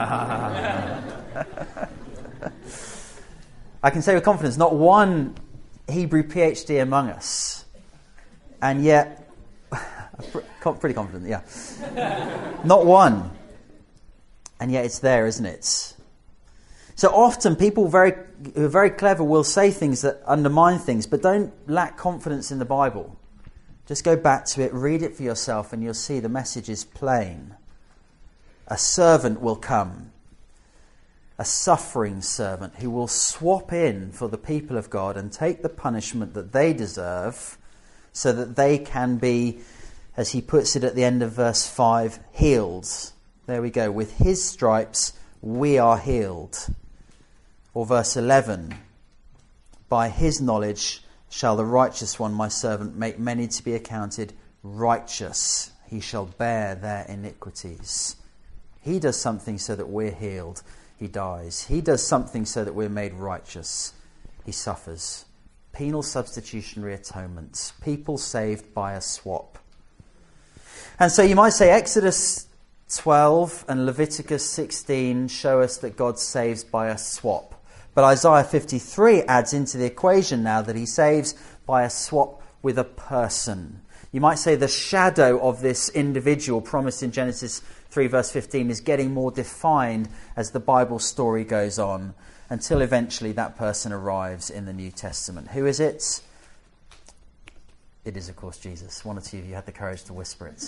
I can say with confidence, not one Hebrew PhD among us. And yet, pretty confident, yeah. Not one. And yet it's there, isn't it? So often people very who are very clever will say things that undermine things, but don't lack confidence in the Bible. Just go back to it, read it for yourself, and you'll see the message is plain. A servant will come, a suffering servant who will swap in for the people of God and take the punishment that they deserve so that they can be, as he puts it at the end of verse five, healed. There we go. With his stripes we are healed. Or verse eleven, by his knowledge shall the righteous one, my servant, make many to be accounted righteous. He shall bear their iniquities. He does something so that we're healed. He dies. He does something so that we're made righteous. He suffers. Penal substitutionary atonement. People saved by a swap. And so you might say Exodus twelve and Leviticus sixteen show us that God saves by a swap. But Isaiah fifty-three adds into the equation now that he saves by a swap with a person. You might say the shadow of this individual promised in Genesis three verse fifteen is getting more defined as the Bible story goes on, until eventually that person arrives in the New Testament. Who is it? It is, of course, Jesus. One or two of you had the courage to whisper it.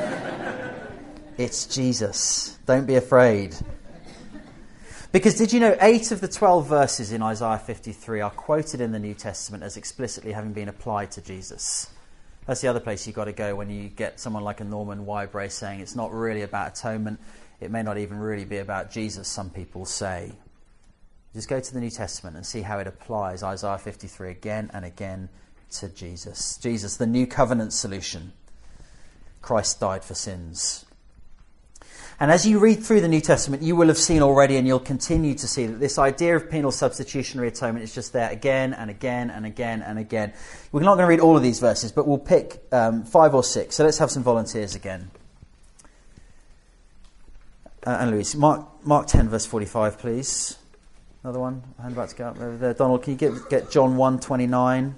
It's Jesus. Don't be afraid. Because did you know eight of the twelve verses in Isaiah fifty-three are quoted in the New Testament as explicitly having been applied to Jesus? That's the other place you've got to go when you get someone like a Norman Wybray saying it's not really about atonement. It may not even really be about Jesus, some people say. Just go to the New Testament and see how it applies Isaiah fifty-three again and again to Jesus. Jesus, the new covenant solution. Christ died for sins. And as you read through the New Testament, you will have seen already, and you'll continue to see, that this idea of penal substitutionary atonement is just there again and again and again and again. We're not going to read all of these verses, but we'll pick um, five or six. So let's have some volunteers again. Uh, and Louise, Mark, Mark ten, verse forty-five, please. Another one. Hand about to go up over there. Donald, can you get, get John one twenty-nine?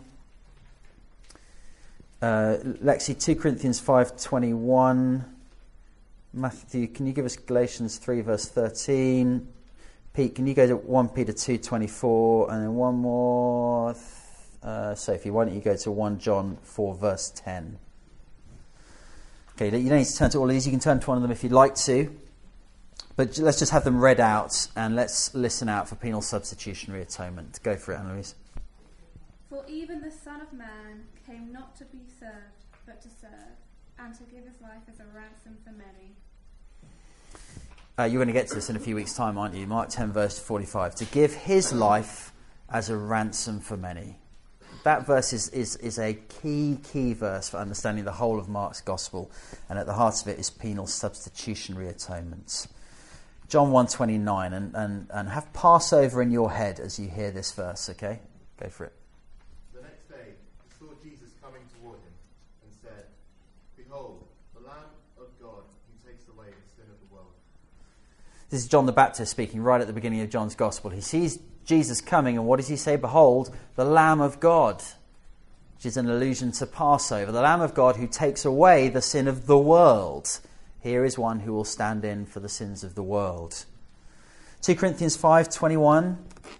Uh, Lexi, two Corinthians five twenty-one. Matthew, can you give us Galatians three, verse thirteen? Pete, can you go to First Peter two twenty-four and then one more? Uh, Sophie, why don't you go to First John four verse ten? Okay, you don't need to turn to all of these. You can turn to one of them if you'd like to. But let's just have them read out and let's listen out for penal substitutionary atonement. Go for it, Anne-Louise. For even the Son of Man came not to be served, but to serve, and to give his life as a ransom for many. Uh, you're going to get to this in a few weeks' time, aren't you? Mark ten, verse forty-five. To give his life as a ransom for many. That verse is, is, is a key, key verse for understanding the whole of Mark's gospel. And at the heart of it is penal substitutionary atonements. John one twenty-nine. And, and, and have Passover in your head as you hear this verse, okay? Go for it. The next day, he saw Jesus coming toward him and said, Behold, the Lamb of God who takes away the sin of the world. This is John the Baptist speaking right at the beginning of John's Gospel. He sees Jesus coming, and what does he say? Behold, the Lamb of God, which is an allusion to Passover. The Lamb of God who takes away the sin of the world. Here is one who will stand in for the sins of the world. Second Corinthians five twenty-one.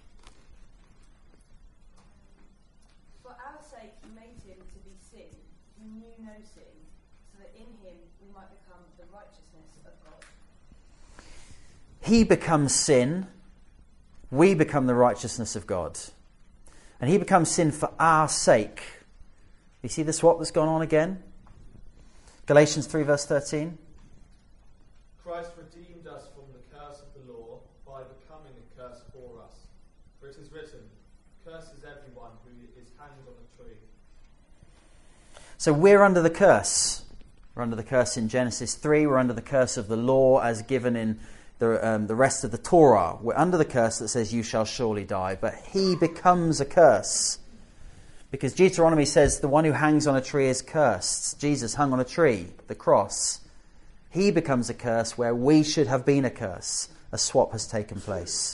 For our sake he made him to be sin, who knew no sin, so that in him we might become the righteousness of God. He becomes sin, we become the righteousness of God. And he becomes sin for our sake. You see the swap that's gone on again? Galatians three verse thirteen. Christ redeemed us from the curse of the law by becoming a curse for us. For it is written, curses everyone who is hanged on a tree. So we're under the curse. We're under the curse in Genesis three. We're under the curse of the law as given in the, um, the rest of the Torah. We're under the curse that says you shall surely die. But he becomes a curse. Because Deuteronomy says the one who hangs on a tree is cursed. Jesus hung on a tree, the cross. He becomes a curse where we should have been a curse. A swap has taken place.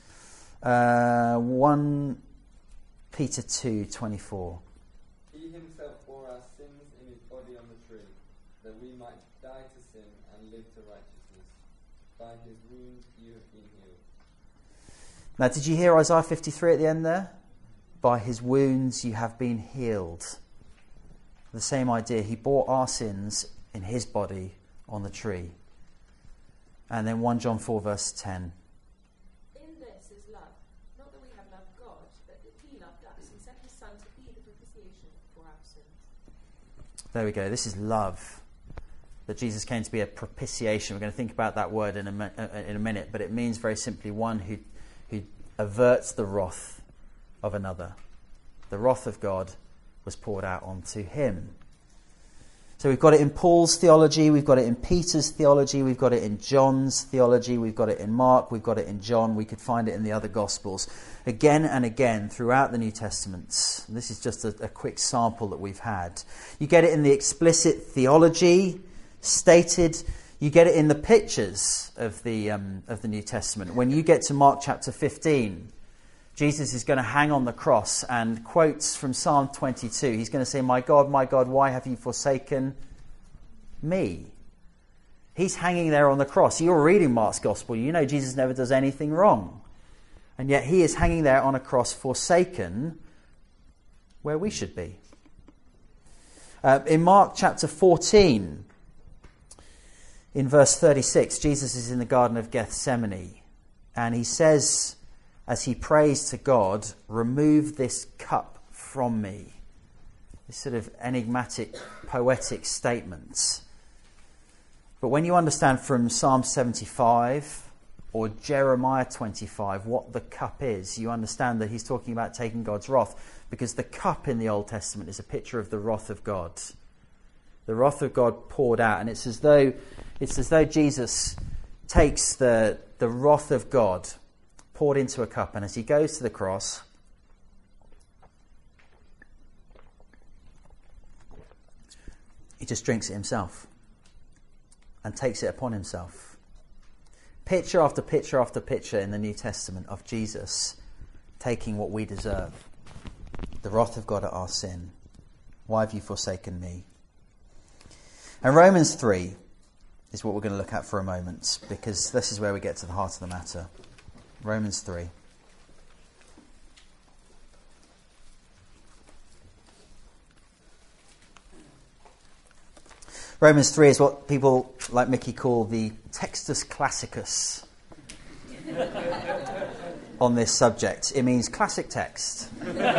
Uh, First Peter two twenty-four. He himself bore our sins in his body on the tree, that we might die to sin and live to righteousness. By his wounds you have been healed. Now, did you hear Isaiah fifty-three at the end there? By his wounds you have been healed. The same idea. He bore our sins in his body on the tree. And then First John four verse ten. In this is love, not that we have loved God, but that he loved us and sent his Son to be the propitiation for our sins. There we go. This is love. That Jesus came to be a propitiation. We're going to think about that word in a, in a minute, but it means very simply one who, who averts the wrath of another. The wrath of God was poured out onto him. So we've got it in Paul's theology, we've got it in Peter's theology, we've got it in John's theology, we've got it in Mark, we've got it in John, we could find it in the other Gospels. Again and again throughout the New Testaments. And this is just a, a quick sample that we've had. You get it in the explicit theology stated. You get it in the pictures of the um, of the New Testament. When you get to Mark chapter fifteen, Jesus is going to hang on the cross and quotes from Psalm twenty-two. He's going to say, my God, my God, why have you forsaken me? He's hanging there on the cross. You're reading Mark's gospel. You know Jesus never does anything wrong. And yet he is hanging there on a cross forsaken where we should be. Uh, in Mark chapter fourteen, in verse thirty-six, Jesus is in the Garden of Gethsemane. And he says, as he prays to God, remove this cup from me. This sort of enigmatic, poetic statements. But when you understand from Psalm seventy-five or Jeremiah twenty-five what the cup is, you understand that he's talking about taking God's wrath, because the cup in the Old Testament is a picture of the wrath of God. The wrath of God poured out, and it's as though it's as though Jesus takes the the wrath of God poured into a cup, and as he goes to the cross, he just drinks it himself and takes it upon himself. Picture after picture after picture in the New Testament of Jesus taking what we deserve, the wrath of God at our sin. Why have you forsaken me? And Romans three is what we're going to look at for a moment, because this is where we get to the heart of the matter. Romans three. Romans three is what people like Mickey call the Textus Classicus on this subject. It means classic text.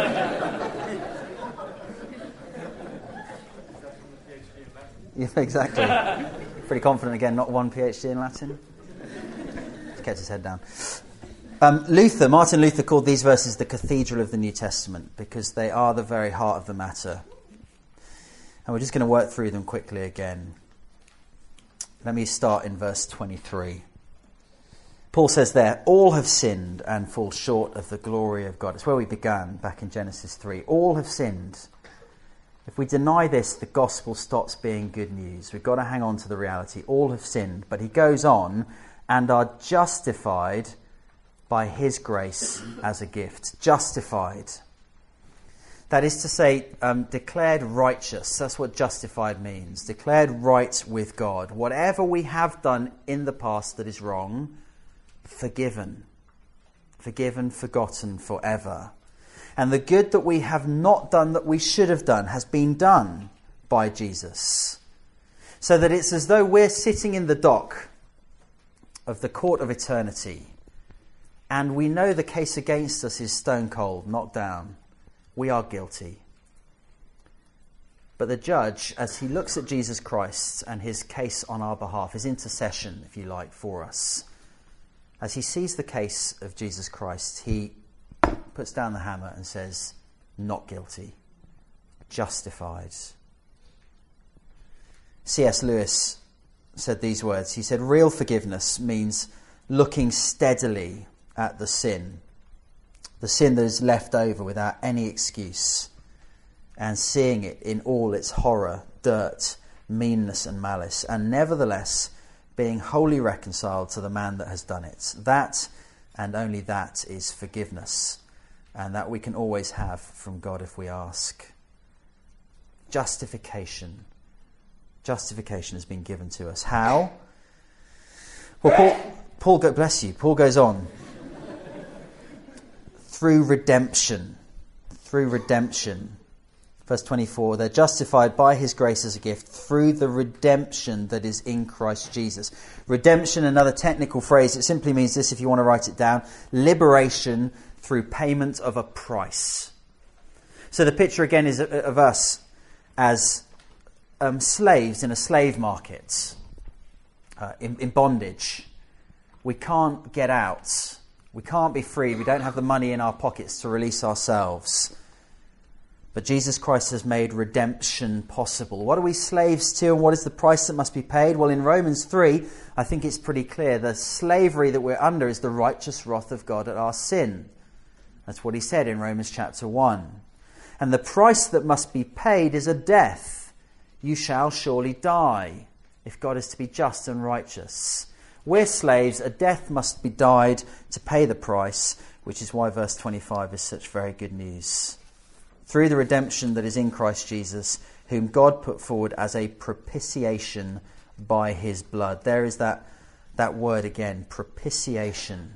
Yeah, exactly. Pretty confident again, not one PhD in Latin. Just kept his head down. Um, Luther, Martin Luther called these verses the cathedral of the New Testament because they are the very heart of the matter. And we're just going to work through them quickly again. Let me start in verse twenty-three. Paul says there, all have sinned and fall short of the glory of God. It's where we began back in Genesis three. All have sinned. If we deny this, the gospel stops being good news. We've got to hang on to the reality. All have sinned. But he goes on, and are justified by his grace as a gift. Justified. That is to say, um, declared righteous. That's what justified means. Declared right with God. Whatever we have done in the past that is wrong, forgiven. Forgiven, forgotten forever. And the good that we have not done that we should have done has been done by Jesus. So that it's as though we're sitting in the dock of the court of eternity, and we know the case against us is stone cold, knocked down. We are guilty. But the judge, as he looks at Jesus Christ and his case on our behalf, his intercession, if you like, for us, as he sees the case of Jesus Christ, he puts down the hammer and says, not guilty, justified. C S Lewis said these words. He said, real forgiveness means looking steadily at the sin, the sin that is left over without any excuse, and seeing it in all its horror, dirt, meanness and malice, and nevertheless being wholly reconciled to the man that has done it. That, and only that, is forgiveness, and that we can always have from God if we ask. Justification. Justification has been given to us. How? Well, Paul, Paul go, bless you, Paul goes on. Through redemption. Through redemption. Verse twenty-four, they're justified by his grace as a gift through the redemption that is in Christ Jesus. Redemption, another technical phrase, it simply means this if you want to write it down. Liberation through payment of a price. So the picture again is of us as um, slaves in a slave market, uh, in, in bondage. We can't get out. We can't be free. We don't have the money in our pockets to release ourselves. But Jesus Christ has made redemption possible. What are we slaves to, and what is the price that must be paid? Well, in Romans three, I think it's pretty clear. The slavery that we're under is the righteous wrath of God at our sin. That's what he said in Romans chapter one. And the price that must be paid is a death. You shall surely die, if God is to be just and righteous. We're slaves. A death must be died to pay the price, which is why verse twenty-five is such very good news. Through the redemption that is in Christ Jesus, whom God put forward as a propitiation by his blood. There is that, that word again, propitiation.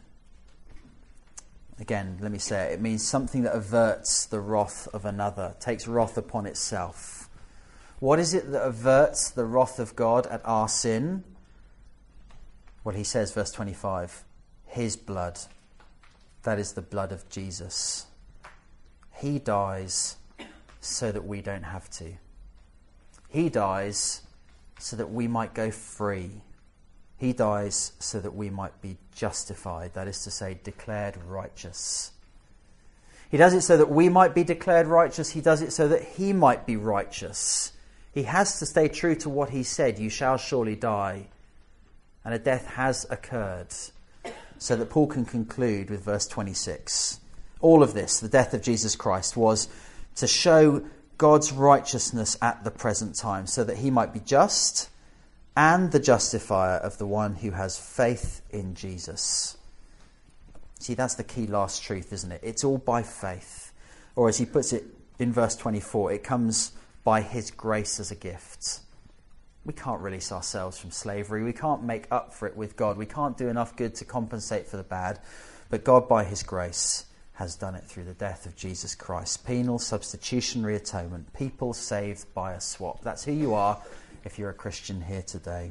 Again, let me say it. It means something that averts the wrath of another, takes wrath upon itself. What is it that averts the wrath of God at our sin? Well, he says, verse twenty-five, his blood. That is the blood of Jesus. He dies so that we don't have to. He dies so that we might go free. He dies so that we might be justified, that is to say, declared righteous. He does it so that we might be declared righteous. He does it so that he might be righteous. He has to stay true to what he said, you shall surely die. And a death has occurred, so that Paul can conclude with verse twenty-six. All of this, the death of Jesus Christ, was to show God's righteousness at the present time, so that he might be just and the justifier of the one who has faith in Jesus. See, that's the key last truth, isn't it? It's all by faith. Or as he puts it in verse twenty-four, it comes by his grace as a gift. We can't release ourselves from slavery. We can't make up for it with God. We can't do enough good to compensate for the bad. But God, by his grace, has done it through the death of Jesus Christ. Penal substitutionary atonement. People saved by a swap. That's who you are if you're a Christian here today.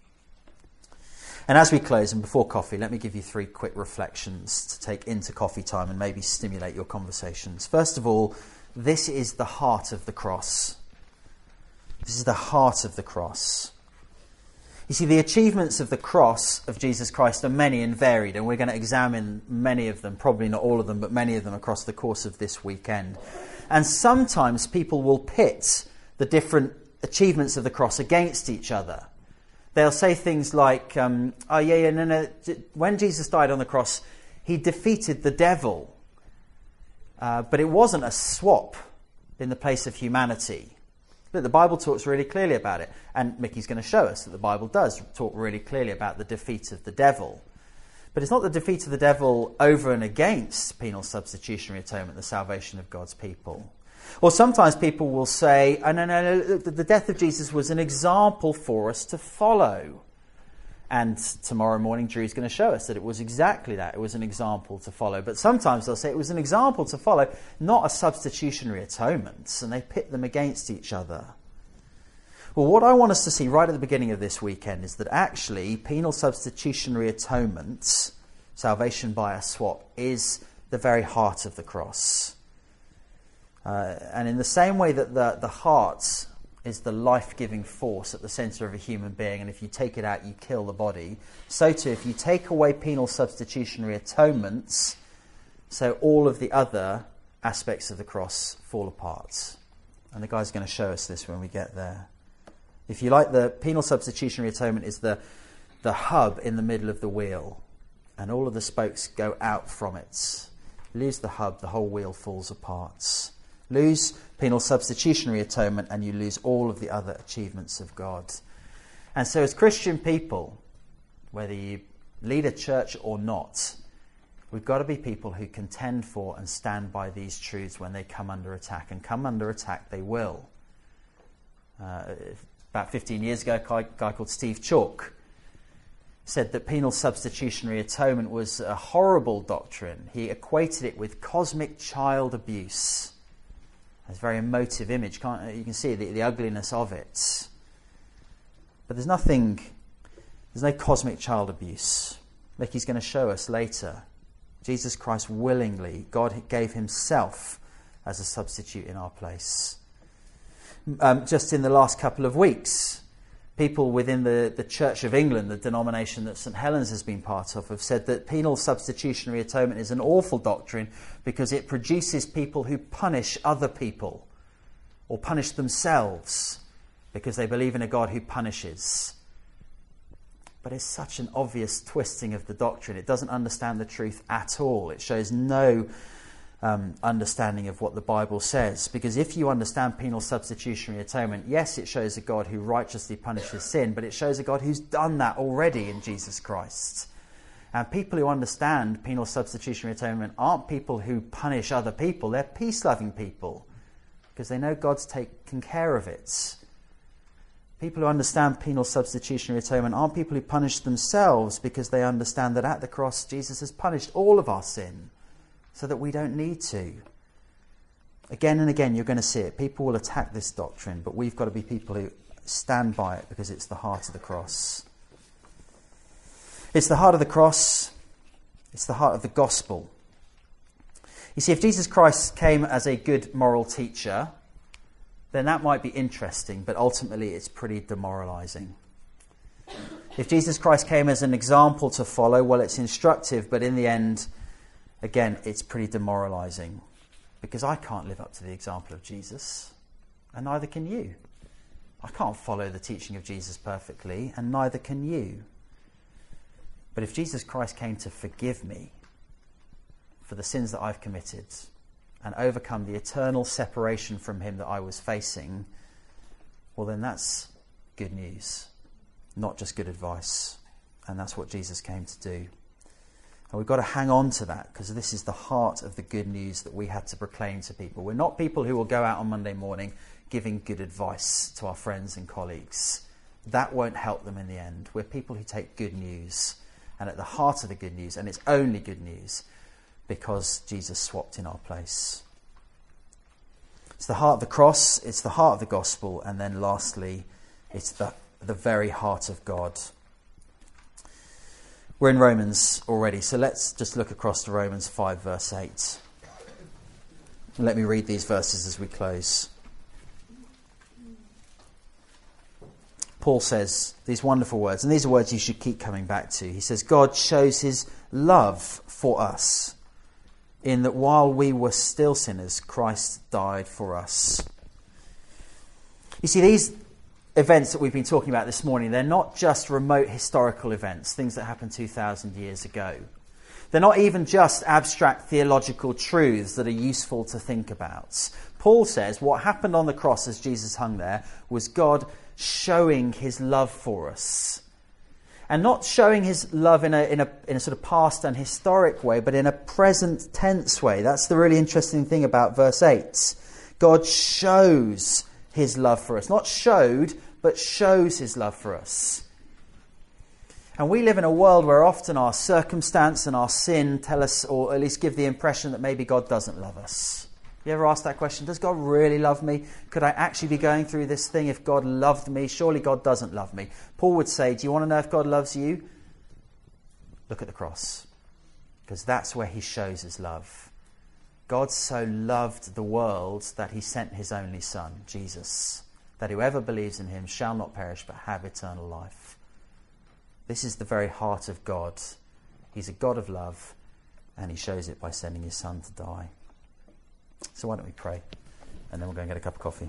And as we close, and before coffee, let me give you three quick reflections to take into coffee time and maybe stimulate your conversations. First of all, this is the heart of the cross. This is the heart of the cross. You see, the achievements of the cross of Jesus Christ are many and varied, and we're going to examine many of them, probably not all of them, but many of them across the course of this weekend. And sometimes people will pit the different achievements of the cross against each other. They'll say things like, um, oh yeah, yeah, no, no, when Jesus died on the cross, he defeated the devil. Uh, but it wasn't a swap in the place of humanity. Look, the Bible talks really clearly about it. And Mickey's going to show us that the Bible does talk really clearly about the defeat of the devil. But it's not the defeat of the devil over and against penal substitutionary atonement, the salvation of God's people. Or sometimes people will say, oh, no, no, no, the death of Jesus was an example for us to follow. And tomorrow morning, Drew's going to show us that it was exactly that. It was an example to follow. But sometimes they'll say it was an example to follow, not a substitutionary atonement. And they pit them against each other. Well, what I want us to see right at the beginning of this weekend is that actually penal substitutionary atonement, salvation by a swap, is the very heart of the cross. Uh, and in the same way that the, the heart is the life-giving force at the centre of a human being, and if you take it out, you kill the body, so too, if you take away penal substitutionary atonements, so all of the other aspects of the cross fall apart. And the guy's going to show us this when we get there. If you like, the penal substitutionary atonement is the, the hub in the middle of the wheel, and all of the spokes go out from it. Lose the hub, the whole wheel falls apart. Lose penal substitutionary atonement and you lose all of the other achievements of God. And so as Christian people, whether you lead a church or not, we've got to be people who contend for and stand by these truths when they come under attack. And come under attack they will. Uh, about fifteen years ago, a guy called Steve Chalk said that penal substitutionary atonement was a horrible doctrine. He equated it with cosmic child abuse. It's a very emotive image. Can't, you can see the, the ugliness of it. But there's nothing, there's no cosmic child abuse. Like he's going to show us later. Jesus Christ willingly, God gave himself as a substitute in our place. Um, just in the last couple of weeks, people within the, the Church of England, the denomination that St Helens has been part of, have said that penal substitutionary atonement is an awful doctrine because it produces people who punish other people or punish themselves because they believe in a God who punishes. But it's such an obvious twisting of the doctrine. It doesn't understand the truth at all. It shows no Um, understanding of what the Bible says. Because if you understand penal substitutionary atonement, yes, it shows a God who righteously punishes sin, but it shows a God who's done that already in Jesus Christ. And people who understand penal substitutionary atonement aren't people who punish other people, they're peace-loving people, because they know God's taken care of it. People who understand penal substitutionary atonement aren't people who punish themselves, because they understand that at the cross Jesus has punished all of our sin, so that we don't need to. Again and again, you're going to see it. People will attack this doctrine, but we've got to be people who stand by it because it's the heart of the cross. It's the heart of the cross. It's the heart of the gospel. You see, if Jesus Christ came as a good moral teacher, then that might be interesting, but ultimately it's pretty demoralizing. If Jesus Christ came as an example to follow, well, it's instructive, but in the end, again, it's pretty demoralizing because I can't live up to the example of Jesus, and neither can you. I can't follow the teaching of Jesus perfectly, and neither can you. But if Jesus Christ came to forgive me for the sins that I've committed and overcome the eternal separation from him that I was facing, well, then that's good news, not just good advice. And that's what Jesus came to do. And we've got to hang on to that because this is the heart of the good news that we had to proclaim to people. We're not people who will go out on Monday morning giving good advice to our friends and colleagues. That won't help them in the end. We're people who take good news, and at the heart of the good news, and it's only good news, because Jesus swapped in our place. It's the heart of the cross, it's the heart of the gospel, and then lastly, it's the, the very heart of God. We're in Romans already, so let's just look across to Romans five, verse eight. Let me read these verses as we close. Paul says these wonderful words, and these are words you should keep coming back to. He says, God shows his love for us in that while we were still sinners, Christ died for us. You see, these events that we've been talking about this morning, they're not just remote historical events, things that happened two thousand years ago. They're not even just abstract theological truths that are useful to think about. Paul says what happened on the cross as Jesus hung there was God showing his love for us. And not showing his love in a, in a, in a sort of past and historic way, but in a present tense way. That's the really interesting thing about verse eight. God shows his love for us. Not showed, but shows his love for us. And we live in a world where often our circumstance and our sin tell us, or at least give the impression that maybe God doesn't love us. You ever ask that question? Does God really love me? Could I actually be going through this thing if God loved me? Surely God doesn't love me. Paul would say, do you want to know if God loves you? Look at the cross. Because that's where he shows his love. God so loved the world that he sent his only son, Jesus, that whoever believes in him shall not perish but have eternal life. This is the very heart of God. He's a God of love, and he shows it by sending his son to die. So why don't we pray, and then we'll go and get a cup of coffee.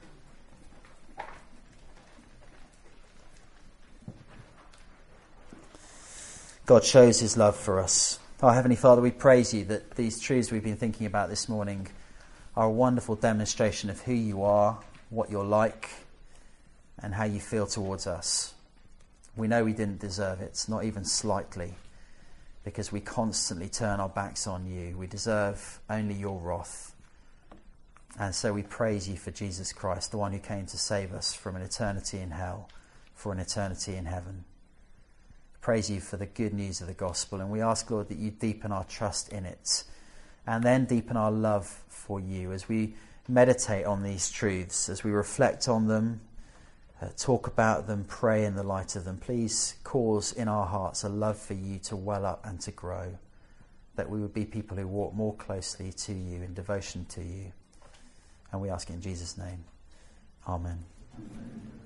God shows his love for us. Our Heavenly Father, we praise you that these truths we've been thinking about this morning are a wonderful demonstration of who you are, what you're like, and how you feel towards us. We know we didn't deserve it, not even slightly, because we constantly turn our backs on you. We deserve only your wrath. And so we praise you for Jesus Christ, the one who came to save us from an eternity in hell, for an eternity in heaven. Praise you for the good news of the gospel, and we ask, Lord, that you deepen our trust in it, and then deepen our love for you as we meditate on these truths, as we reflect on them, Uh, talk about them, pray in the light of them. Please cause in our hearts a love for you to well up and to grow, that we would be people who walk more closely to you in devotion to you. And we ask it in Jesus' name. Amen. Amen.